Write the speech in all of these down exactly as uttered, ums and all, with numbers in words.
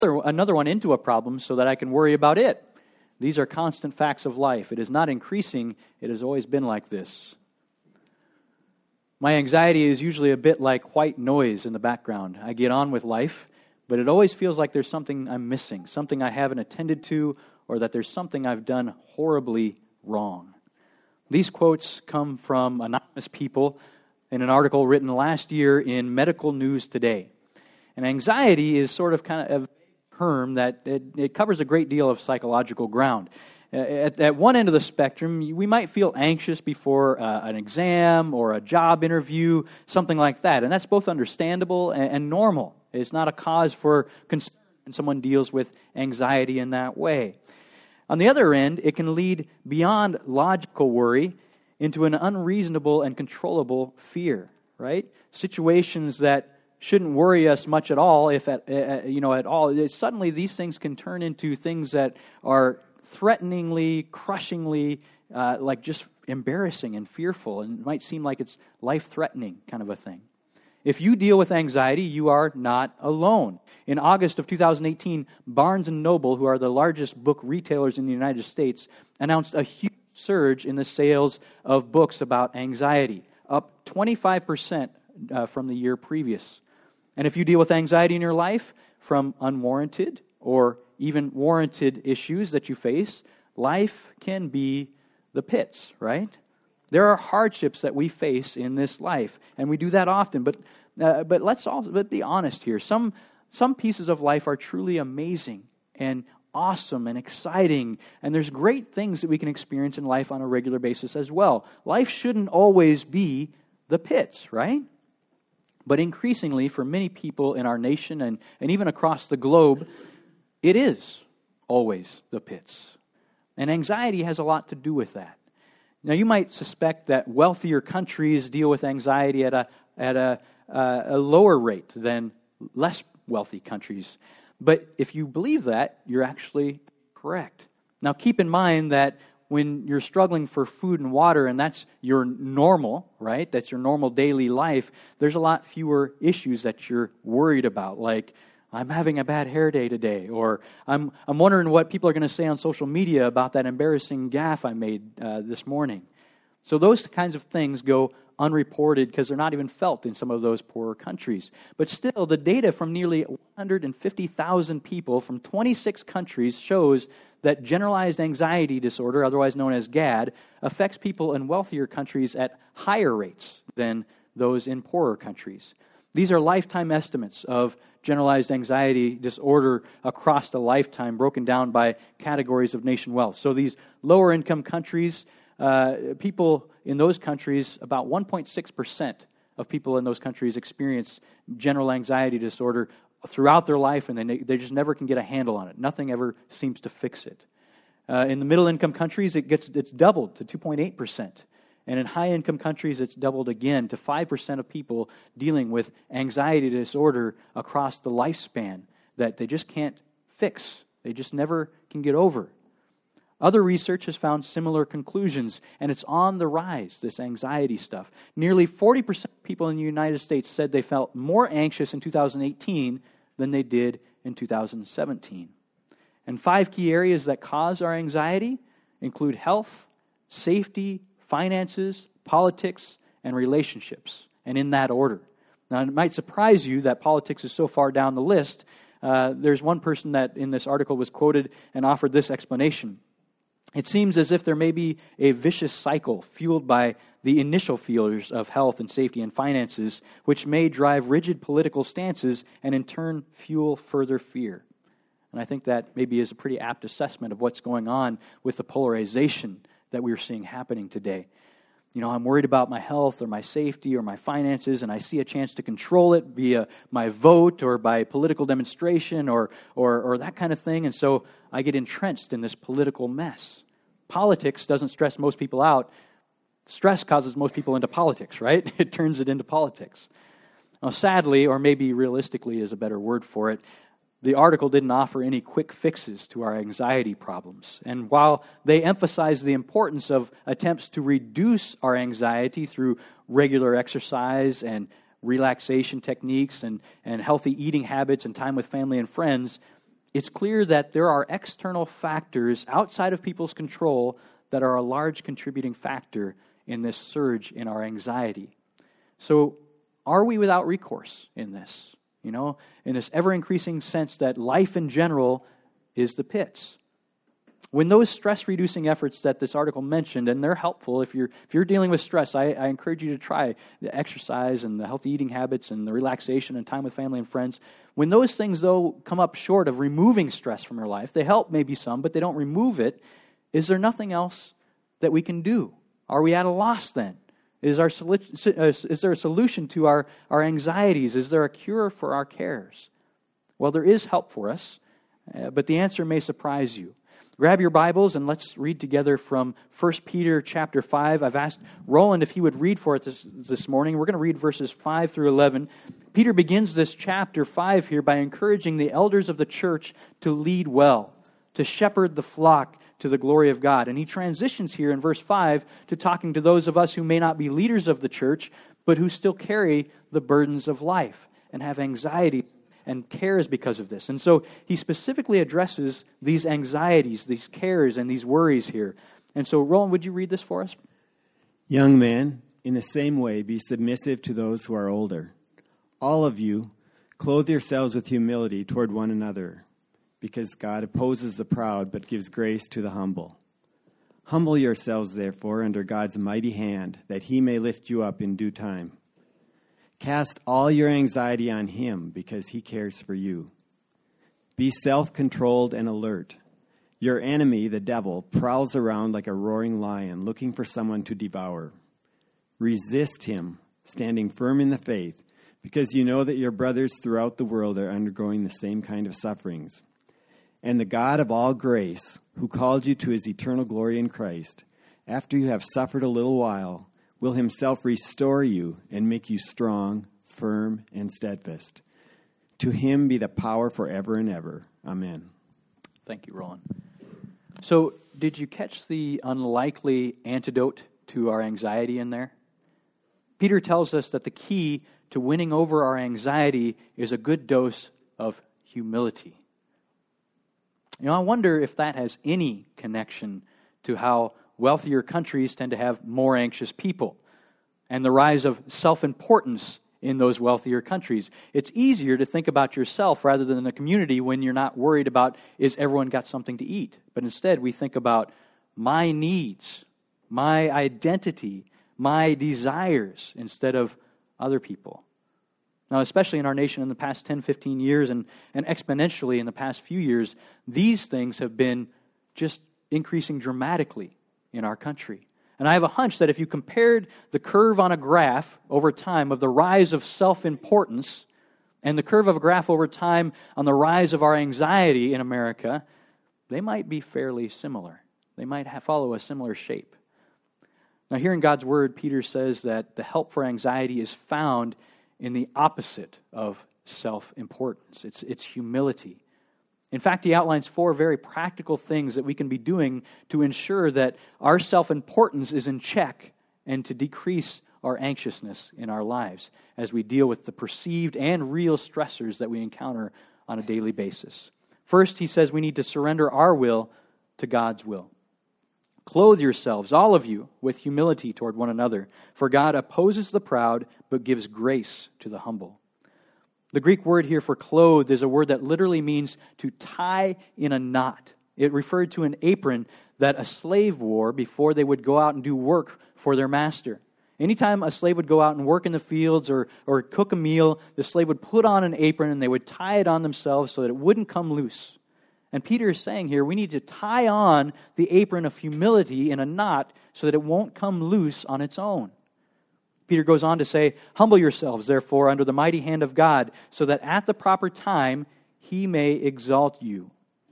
another one into a problem so that I can worry about it. These are constant facts of life. It is not increasing. It has always been like this. My anxiety is usually a bit like white noise in the background. I get on with life, but it always feels like there's something I'm missing, something I haven't attended to, or that there's something I've done horribly wrong. These quotes come from anonymous people in an article written last year in Medical News Today. And anxiety is sort of kind of a term that it, it covers a great deal of psychological ground. At, at one end of the spectrum, we might feel anxious before uh, an exam or a job interview, something like that. And that's both understandable and, and normal. It's not a cause for concern when someone deals with anxiety in that way. On the other end, it can lead beyond logical worry into an unreasonable and controllable fear, right? Situations that shouldn't worry us much at all, if at, uh, you know, at all. It, suddenly, these things can turn into things that are threateningly, crushingly, uh, like just embarrassing and fearful, and it might seem like it's life-threatening kind of a thing. If you deal with anxiety, you are not alone. In August of two thousand eighteen, Barnes and Noble, who are the largest book retailers in the United States, announced a huge surge in the sales of books about anxiety, up twenty-five percent uh, from the year previous. And if you deal with anxiety in your life from unwarranted or even warranted issues that you face, life can be the pits, right? There are hardships that we face in this life, and we do that often. But uh, but let's also but be honest here. Some some pieces of life are truly amazing and awesome and exciting, and there's great things that we can experience in life on a regular basis as well. Life shouldn't always be the pits, right? But increasingly, for many people in our nation and, and even across the globe, it is always the pits. And anxiety has a lot to do with that. Now, you might suspect that wealthier countries deal with anxiety at a at a, uh, a lower rate than less wealthy countries. But if you believe that, you're actually correct. Now, keep in mind that when you're struggling for food and water, and that's your normal, right? That's your normal daily life, there's a lot fewer issues that you're worried about, like, I'm having a bad hair day today, or I'm I'm wondering what people are going to say on social media about that embarrassing gaffe I made uh, this morning. So those kinds of things go unreported because they're not even felt in some of those poorer countries. But still, the data from nearly one hundred fifty thousand people from twenty-six countries shows that generalized anxiety disorder, otherwise known as GAD, affects people in wealthier countries at higher rates than those in poorer countries. These are lifetime estimates of generalized anxiety disorder across the lifetime, broken down by categories of nation wealth. So these lower income countries, uh, people in those countries, about one point six percent of people in those countries experience general anxiety disorder throughout their life, and they, they just never can get a handle on it. Nothing ever seems to fix it. Uh, in the middle income countries, it gets it's doubled to two point eight percent. And in high-income countries, it's doubled again to five percent of people dealing with anxiety disorder across the lifespan that they just can't fix. They just never can get over. Other research has found similar conclusions, and it's on the rise, this anxiety stuff. Nearly forty percent of people in the United States said they felt more anxious in two thousand eighteen than they did in two thousand seventeen. And five key areas that cause our anxiety include health, safety, finances, politics, and relationships, and in that order. Now, it might surprise you that politics is so far down the list. Uh, there's one person that in this article was quoted and offered this explanation. It seems as if there may be a vicious cycle fueled by the initial fears of health and safety and finances, which may drive rigid political stances and in turn fuel further fear. And I think that maybe is a pretty apt assessment of what's going on with the polarization that we are seeing happening today. You know, I'm worried about my health or my safety or my finances, and I see a chance to control it via my vote or by political demonstration or, or, or that kind of thing, and so I get entrenched in this political mess. Politics doesn't stress most people out. Stress causes most people into politics, right? It turns it into politics. Now, sadly, or maybe realistically is a better word for it, the article didn't offer any quick fixes to our anxiety problems. And while they emphasize the importance of attempts to reduce our anxiety through regular exercise and relaxation techniques and, and healthy eating habits and time with family and friends, it's clear that there are external factors outside of people's control that are a large contributing factor in this surge in our anxiety. So, are we without recourse in this? You know, in this ever-increasing sense that life in general is the pits. When those stress-reducing efforts that this article mentioned, and they're helpful if you're if you're dealing with stress, I, I encourage you to try the exercise and the healthy eating habits and the relaxation and time with family and friends. When those things, though, come up short of removing stress from your life, they help maybe some, but they don't remove it. Is there nothing else that we can do? Are we at a loss then? Is, our, is there a solution to our, our anxieties? Is there a cure for our cares? Well, there is help for us, uh, but the answer may surprise you. Grab your Bibles and let's read together from First Peter chapter five. I've asked Roland if he would read for us this, this morning. We're going to read verses five through eleven. Peter begins this chapter five here by encouraging the elders of the church to lead well, to shepherd the flock to the glory of God. And he transitions here in verse five to talking to those of us who may not be leaders of the church, but who still carry the burdens of life and have anxiety and cares because of this. And so he specifically addresses these anxieties, these cares, and these worries here. And so, Roland, would you read this for us? Young men, in the same way, be submissive to those who are older. All of you, clothe yourselves with humility toward one another, because God opposes the proud, but gives grace to the humble. Humble yourselves, therefore, under God's mighty hand, that he may lift you up in due time. Cast all your anxiety on him, because he cares for you. Be self-controlled and alert. Your enemy, the devil, prowls around like a roaring lion, looking for someone to devour. Resist him, standing firm in the faith, because you know that your brothers throughout the world are undergoing the same kind of sufferings. And the God of all grace, who called you to his eternal glory in Christ, after you have suffered a little while, will himself restore you and make you strong, firm, and steadfast. To him be the power forever and ever. Amen. Thank you, Roland. So, did you catch the unlikely antidote to our anxiety in there? Peter tells us that the key to winning over our anxiety is a good dose of humility. You know, I wonder if that has any connection to how wealthier countries tend to have more anxious people and the rise of self-importance in those wealthier countries. It's easier to think about yourself rather than the community when you're not worried about, is everyone got something to eat? But instead, we think about my needs, my identity, my desires, instead of other people. Now, especially in our nation in the past ten, fifteen years and, and exponentially in the past few years, these things have been just increasing dramatically in our country. And I have a hunch that if you compared the curve on a graph over time of the rise of self-importance and the curve of a graph over time on the rise of our anxiety in America, they might be fairly similar. They might have, follow a similar shape. Now, here in God's Word, Peter says that the help for anxiety is found in the opposite of self-importance. It's, it's humility. In fact, he outlines four very practical things that we can be doing to ensure that our self-importance is in check and to decrease our anxiousness in our lives as we deal with the perceived and real stressors that we encounter on a daily basis. First, he says we need to surrender our will to God's will. Clothe yourselves, all of you, with humility toward one another, for God opposes the proud, but gives grace to the humble. The Greek word here for clothed is a word that literally means to tie in a knot. It referred to an apron that a slave wore before they would go out and do work for their master. Anytime a slave would go out and work in the fields or, or cook a meal, the slave would put on an apron and they would tie it on themselves so that it wouldn't come loose. And Peter is saying here, we need to tie on the apron of humility in a knot so that it won't come loose on its own. Peter goes on to say, humble yourselves, therefore, under the mighty hand of God, so that at the proper time he may exalt you.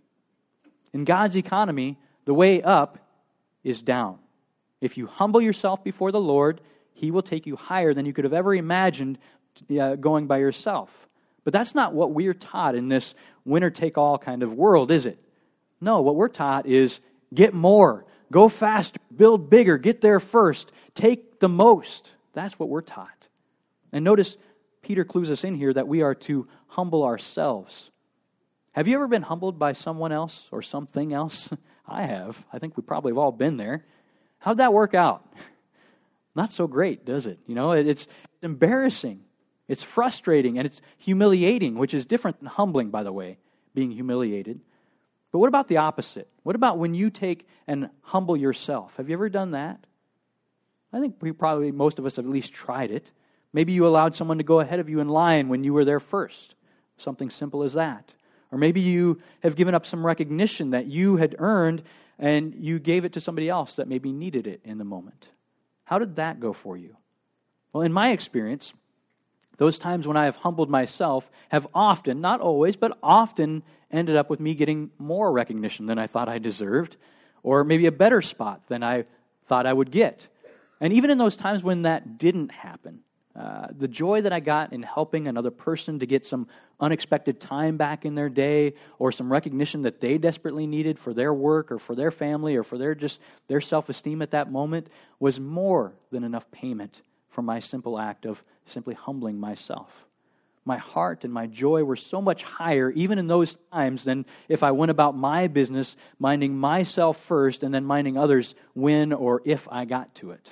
In God's economy, the way up is down. If you humble yourself before the Lord, he will take you higher than you could have ever imagined uh, going by yourself. But that's not what we're taught in this winner-take-all kind of world, is it? No, what we're taught is get more, go faster, build bigger, get there first, take the most. That's what we're taught. And notice Peter clues us in here that we are to humble ourselves. Have you ever been humbled by someone else or something else? I have. I think we probably have all been there. How'd that work out? Not so great, does it? You know, it, it's embarrassing. It's frustrating, and it's humiliating, which is different than humbling, by the way, being humiliated. But what about the opposite? What about when you take and humble yourself? Have you ever done that? I think we probably, most of us have at least tried it. Maybe you allowed someone to go ahead of you in line when you were there first. Something simple as that. Or maybe you have given up some recognition that you had earned and you gave it to somebody else that maybe needed it in the moment. How did that go for you? Well, in my experience, those times when I have humbled myself have often, not always, but often ended up with me getting more recognition than I thought I deserved, or maybe a better spot than I thought I would get. And even in those times when that didn't happen, uh, the joy that I got in helping another person to get some unexpected time back in their day, or some recognition that they desperately needed for their work or for their family or for their just their self-esteem at that moment, was more than enough payment for my simple act of simply humbling myself. My heart and my joy were so much higher even in those times than if I went about my business minding myself first and then minding others when or if I got to it.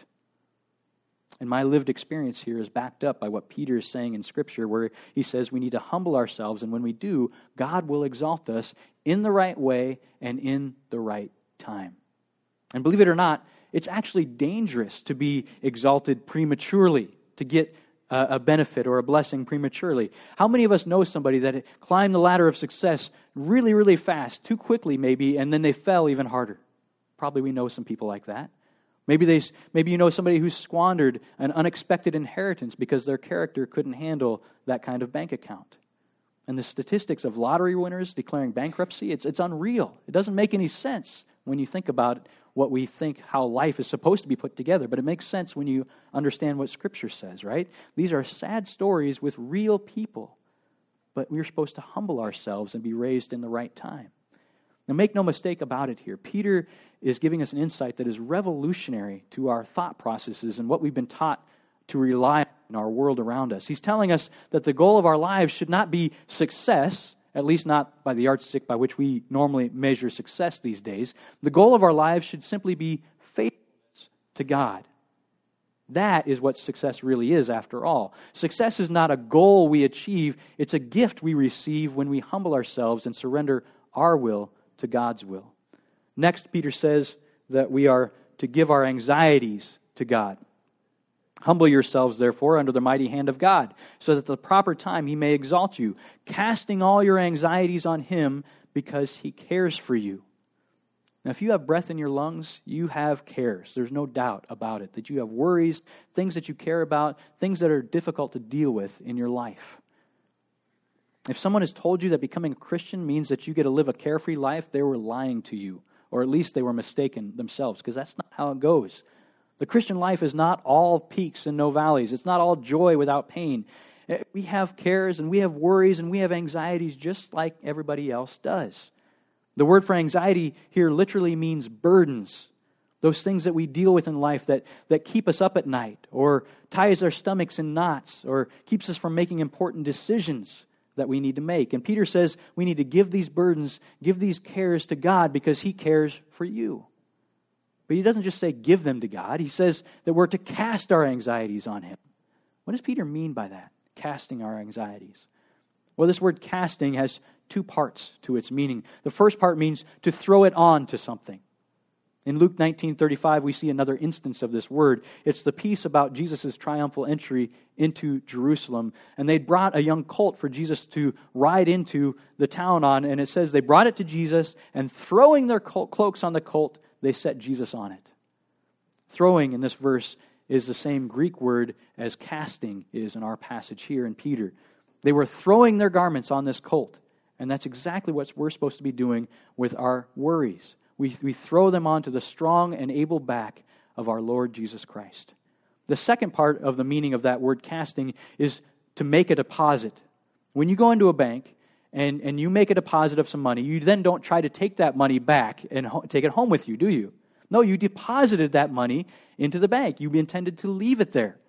And my lived experience here is backed up by what Peter is saying in Scripture, where he says we need to humble ourselves, and when we do, God will exalt us in the right way and in the right time. And believe it or not, it's actually dangerous to be exalted prematurely, to get a benefit or a blessing prematurely. How many of us know somebody that climbed the ladder of success really, really fast, too quickly maybe, and then they fell even harder? Probably we know some people like that. Maybe they, maybe you know somebody who squandered an unexpected inheritance because their character couldn't handle that kind of bank account. And the statistics of lottery winners declaring bankruptcy, it's it's unreal. It doesn't make any sense when you think about what we think how life is supposed to be put together, but it makes sense when you understand what Scripture says, right? These are sad stories with real people, but we're supposed to humble ourselves and be raised in the right time. Now, make no mistake about it here. Peter is giving us an insight that is revolutionary to our thought processes and what we've been taught to rely on in our world around us. He's telling us that the goal of our lives should not be success, at least not by the yardstick by which we normally measure success these days. The goal of our lives should simply be faithfulness to God. That is what success really is, after all. Success is not a goal we achieve. It's a gift we receive when we humble ourselves and surrender our will to God's will. Next, Peter says that we are to give our anxieties to God. Humble yourselves, therefore, under the mighty hand of God, so that at the proper time He may exalt you, casting all your anxieties on Him because He cares for you. Now, if you have breath in your lungs, you have cares. There's no doubt about it, that you have worries, things that you care about, things that are difficult to deal with in your life. If someone has told you that becoming a Christian means that you get to live a carefree life, they were lying to you, or at least they were mistaken themselves, because that's not how it goes. The Christian life is not all peaks and no valleys. It's not all joy without pain. We have cares and we have worries and we have anxieties just like everybody else does. The word for anxiety here literally means burdens. Those things that we deal with in life that, that keep us up at night, or ties our stomachs in knots, or keeps us from making important decisions that we need to make. And Peter says we need to give these burdens, give these cares to God because He cares for you. But he doesn't just say give them to God. He says that we're to cast our anxieties on Him. What does Peter mean by that, casting our anxieties? Well, this word casting has two parts to its meaning. The first part means to throw it on to something. In Luke nineteen thirty-five, we see another instance of this word. It's the piece about Jesus' triumphal entry into Jerusalem. And they brought a young colt for Jesus to ride into the town on. And it says they brought it to Jesus, and throwing their cloaks on the colt, they set Jesus on it. Throwing in this verse is the same Greek word as casting is in our passage here in Peter. They were throwing their garments on this colt. And that's exactly what we're supposed to be doing with our worries. We, we throw them onto the strong and able back of our Lord Jesus Christ. The second part of the meaning of that word casting is to make a deposit. When you go into a bank and, and you make a deposit of some money, you then don't try to take that money back and ho- take it home with you, do you? No, you deposited that money into the bank. You intended to leave it there.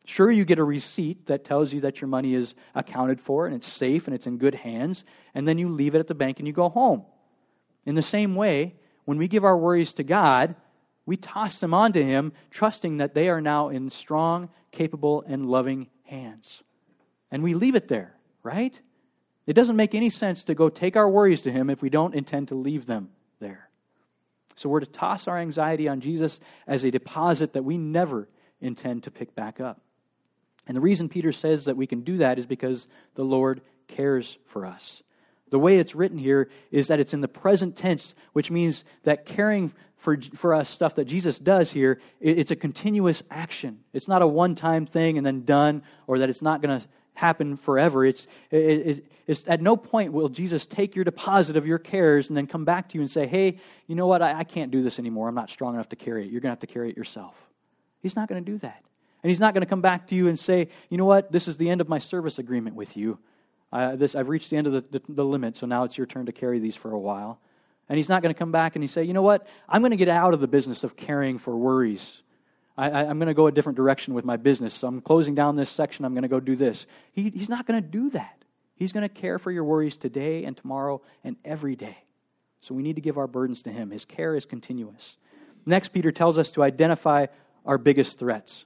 Sure, you get a receipt that tells you that your money is accounted for and it's safe and it's in good hands, and then you leave it at the bank and you go home. In the same way, when we give our worries to God, we toss them onto Him, trusting that they are now in strong, capable, and loving hands. And we leave it there, right? It doesn't make any sense to go take our worries to Him if we don't intend to leave them there. So we're to toss our anxiety on Jesus as a deposit that we never intend to pick back up. And the reason Peter says that we can do that is because the Lord cares for us. The way it's written here is that it's in the present tense, which means that caring for for us stuff that Jesus does here, it's a continuous action. It's not a one-time thing and then done, or that it's not going to happen forever. It's, it, it's at no point will Jesus take your deposit of your cares and then come back to you and say, hey, you know what, I, I can't do this anymore. I'm not strong enough to carry it. You're going to have to carry it yourself. He's not going to do that. And He's not going to come back to you and say, you know what, this is the end of my service agreement with you. Uh, this I've reached the end of the, the, the limit, so now it's your turn to carry these for a while. And He's not going to come back and He say, you know what, I'm going to get out of the business of caring for worries. I, I, I'm going to go a different direction with my business, so I'm closing down this section, I'm going to go do this. He, he's not going to do that. He's going to care for your worries today and tomorrow and every day. So we need to give our burdens to Him. His care is continuous. Next, Peter tells us to identify our biggest threats.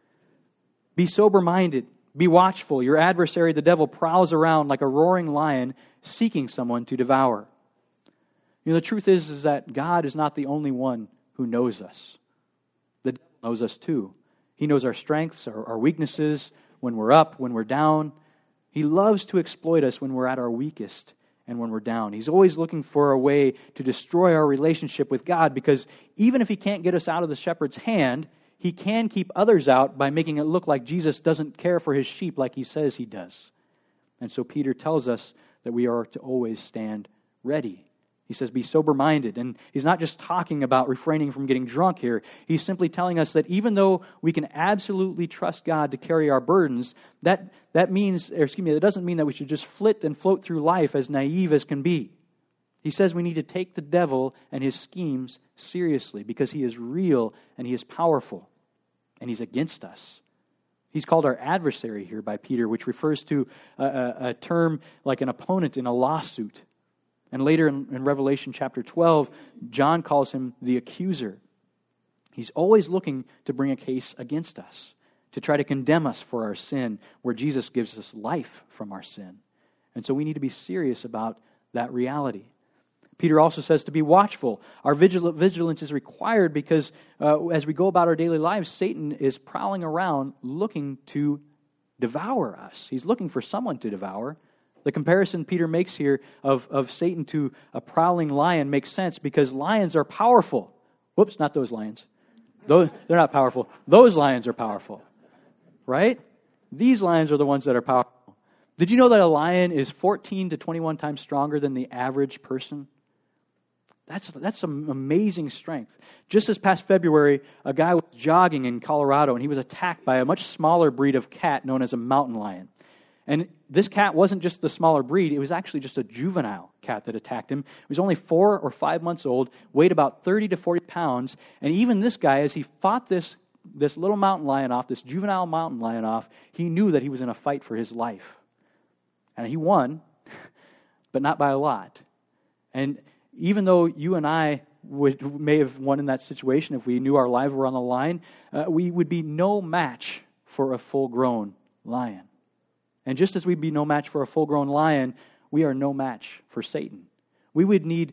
Be sober-minded. Be watchful. Your adversary, the devil, prowls around like a roaring lion seeking someone to devour. You know, the truth is, is that God is not the only one who knows us. The devil knows us too. He knows our strengths, our, our weaknesses, when we're up, when we're down. He loves to exploit us when we're at our weakest and when we're down. He's always looking for a way to destroy our relationship with God, because even if he can't get us out of the shepherd's hand, he can keep others out by making it look like Jesus doesn't care for His sheep like He says He does. And so Peter tells us that we are to always stand ready. He says, be sober-minded. And he's not just talking about refraining from getting drunk here. He's simply telling us that even though we can absolutely trust God to carry our burdens, that, that means, or excuse me, that doesn't mean that we should just flit and float through life as naive as can be. He says we need to take the devil and his schemes seriously, because he is real and he is powerful and he's against us. He's called our adversary here by Peter, which refers to a, a, a term like an opponent in a lawsuit. And later in, in Revelation chapter twelve, John calls him the accuser. He's always looking to bring a case against us, to try to condemn us for our sin, where Jesus gives us life from our sin. And so we need to be serious about that reality. Peter also says to be watchful. Our vigil- vigilance is required because uh, as we go about our daily lives, Satan is prowling around looking to devour us. He's looking for someone to devour. The comparison Peter makes here of, of Satan to a prowling lion makes sense, because lions are powerful. Whoops, not those lions. Those, they're not powerful. Those lions are powerful, right? These lions are the ones that are powerful. Did you know that a lion is fourteen to twenty-one times stronger than the average person? That's that's some amazing strength. Just this past February, a guy was jogging in Colorado, and he was attacked by a much smaller breed of cat known as a mountain lion. And this cat wasn't just the smaller breed, it was actually just a juvenile cat that attacked him. It was only four or five months old, weighed about thirty to forty pounds, and even this guy, as he fought this, this little mountain lion off, this juvenile mountain lion off, he knew that he was in a fight for his life. And he won, but not by a lot. And even though you and I would may have won in that situation if we knew our lives were on the line, uh, we would be no match for a full-grown lion. And just as we'd be no match for a full-grown lion, we are no match for Satan. We would need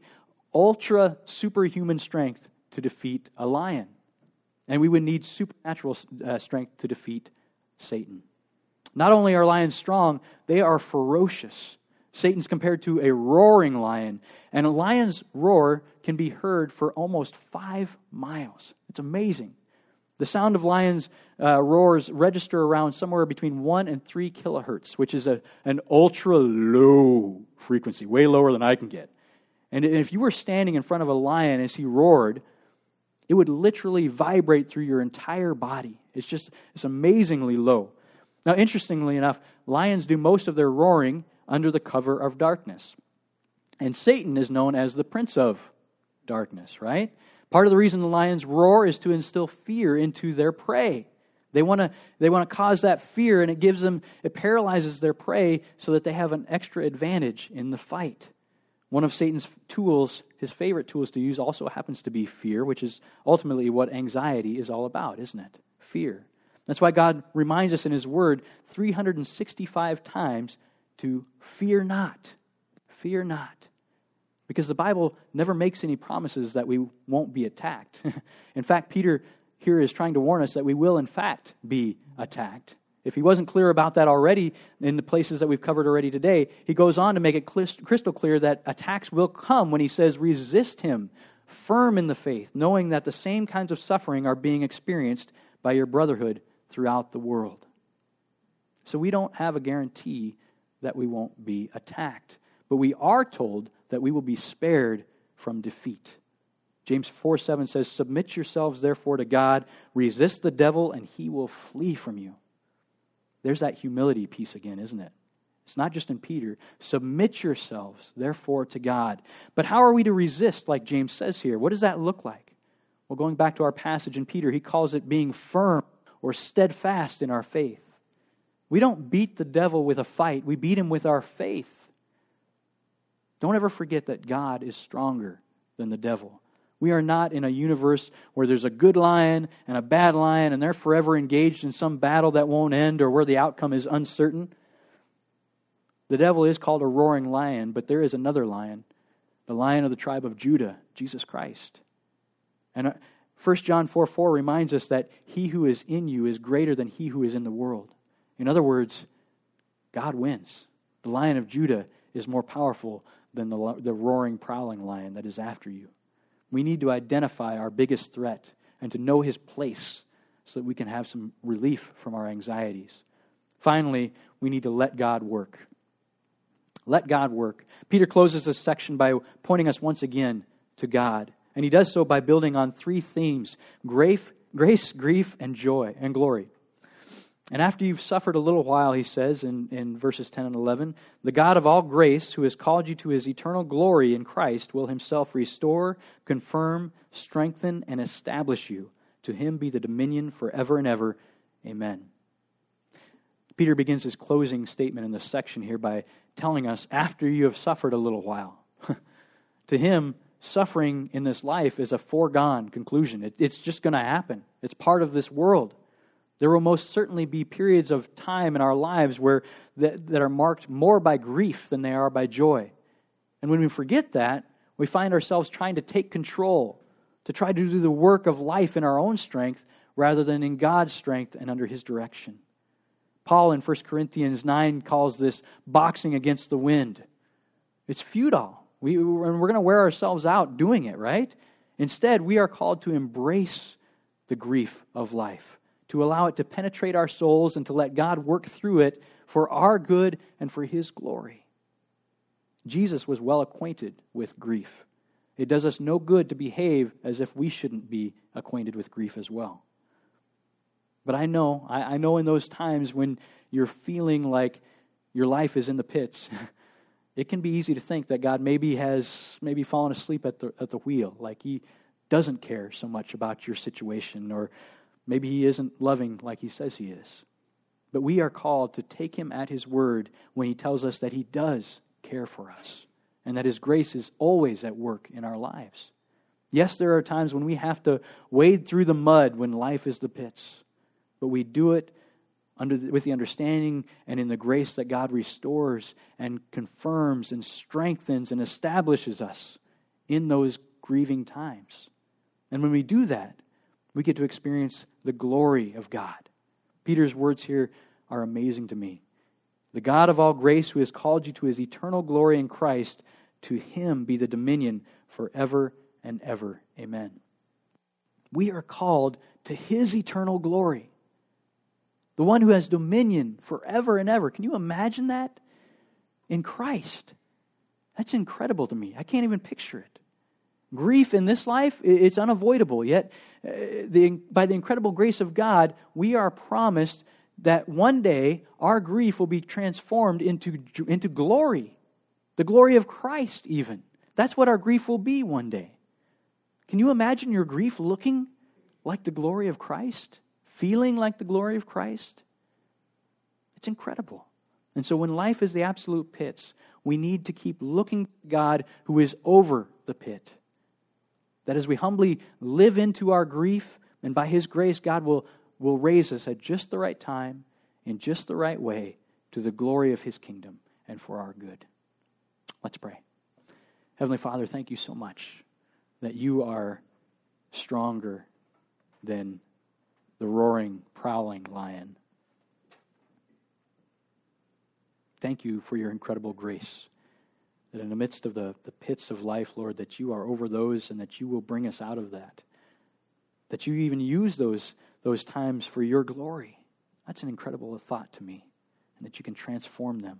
ultra superhuman strength to defeat a lion. And we would need supernatural uh, strength to defeat Satan. Not only are lions strong, they are ferocious. Satan's compared to a roaring lion, and a lion's roar can be heard for almost five miles. It's amazing. The sound of lions' uh, roars register around somewhere between one and three kilohertz, which is a, an ultra-low frequency, way lower than I can get. And if you were standing in front of a lion as he roared, it would literally vibrate through your entire body. It's just, it's amazingly low. Now, interestingly enough, lions do most of their roaring under the cover of darkness. And Satan is known as the prince of darkness, right? Part of the reason the lions roar is to instill fear into their prey. They want to they want to cause that fear, and it gives them, it paralyzes their prey so that they have an extra advantage in the fight. One of Satan's tools, his favorite tools to use, also happens to be fear, which is ultimately what anxiety is all about, isn't it? Fear. That's why God reminds us in His Word three hundred sixty-five times to fear not. Fear not. Because the Bible never makes any promises that we won't be attacked. In fact, Peter here is trying to warn us that we will in fact be attacked. If he wasn't clear about that already in the places that we've covered already today, he goes on to make it crystal clear that attacks will come when he says, resist him, firm in the faith, knowing that the same kinds of suffering are being experienced by your brotherhood throughout the world. So we don't have a guarantee that we won't be attacked, but we are told that we will be spared from defeat. James four seven says, submit yourselves therefore to God, resist the devil, and he will flee from you. There's that humility piece again, isn't it? It's not just in Peter. Submit yourselves, therefore, to God. But how are we to resist, like James says here? What does that look like? Well, going back to our passage in Peter, he calls it being firm or steadfast in our faith. We don't beat the devil with a fight. We beat him with our faith. Don't ever forget that God is stronger than the devil. We are not in a universe where there's a good lion and a bad lion and they're forever engaged in some battle that won't end or where the outcome is uncertain. The devil is called a roaring lion, but there is another lion, the Lion of the tribe of Judah, Jesus Christ. And First John four four reminds us that he who is in you is greater than he who is in the world. In other words, God wins. The Lion of Judah is more powerful than the, the roaring, prowling lion that is after you. We need to identify our biggest threat and to know his place so that we can have some relief from our anxieties. Finally, we need to let God work. Let God work. Peter closes this section by pointing us once again to God. And he does so by building on three themes: grace, grace, grief, and joy and glory. And after you've suffered a little while, he says in, in verses ten and eleven, the God of all grace, who has called you to his eternal glory in Christ, will himself restore, confirm, strengthen, and establish you. To him be the dominion forever and ever. Amen. Peter begins his closing statement in this section here by telling us, after you have suffered a little while. To him, suffering in this life is a foregone conclusion. It, it's just going to happen. It's part of this world. There will most certainly be periods of time in our lives where that, that are marked more by grief than they are by joy. And when we forget that, we find ourselves trying to take control, to try to do the work of life in our own strength rather than in God's strength and under his direction. Paul in First Corinthians nine calls this boxing against the wind. It's futile. We, and we're going to wear ourselves out doing it, right? Instead, we are called to embrace the grief of life, to allow it to penetrate our souls and to let God work through it for our good and for his glory. Jesus was well acquainted with grief. It does us no good to behave as if we shouldn't be acquainted with grief as well. But I know, I, I know in those times when you're feeling like your life is in the pits, it can be easy to think that God maybe has maybe fallen asleep at the at the wheel, like he doesn't care so much about your situation, or maybe he isn't loving like he says he is. But we are called to take him at his word when he tells us that he does care for us and that his grace is always at work in our lives. Yes, there are times when we have to wade through the mud when life is the pits, but we do it under the, with the understanding and in the grace that God restores and confirms and strengthens and establishes us in those grieving times. And when we do that, we get to experience the glory of God. Peter's words here are amazing to me. The God of all grace, who has called you to his eternal glory in Christ, to him be the dominion forever and ever. Amen. We are called to his eternal glory. The one who has dominion forever and ever. Can you imagine that? In Christ. That's incredible to me. I can't even picture it. Grief in this life, it's unavoidable. Yet, the, by the incredible grace of God, we are promised that one day our grief will be transformed into, into glory. The glory of Christ even. That's what our grief will be one day. Can you imagine your grief looking like the glory of Christ? feeling like the glory of Christ, it's incredible. And so when life is the absolute pits, we need to keep looking to God who is over the pit. That as we humbly live into our grief, and by His grace, God will, will raise us at just the right time, in just the right way, to the glory of His kingdom and for our good. Let's pray. Heavenly Father, thank you so much that you are stronger than the roaring, prowling lion. Thank you for your incredible grace, that in the midst of the, the pits of life, Lord, that you are over those and that you will bring us out of that. That you even use those, those times for your glory. That's an incredible thought to me, and that you can transform them.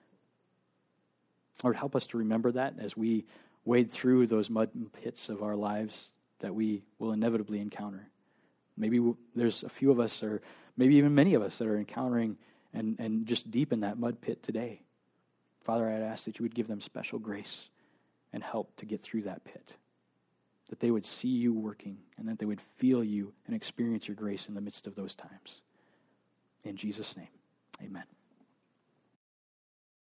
Lord, help us to remember that as we wade through those mud pits of our lives that we will inevitably encounter. Maybe we'll, there's a few of us, or maybe even many of us, that are encountering and, and just deep in that mud pit today. Father, I'd ask that you would give them special grace and help to get through that pit. That they would see you working, and that they would feel you and experience your grace in the midst of those times. In Jesus' name, amen.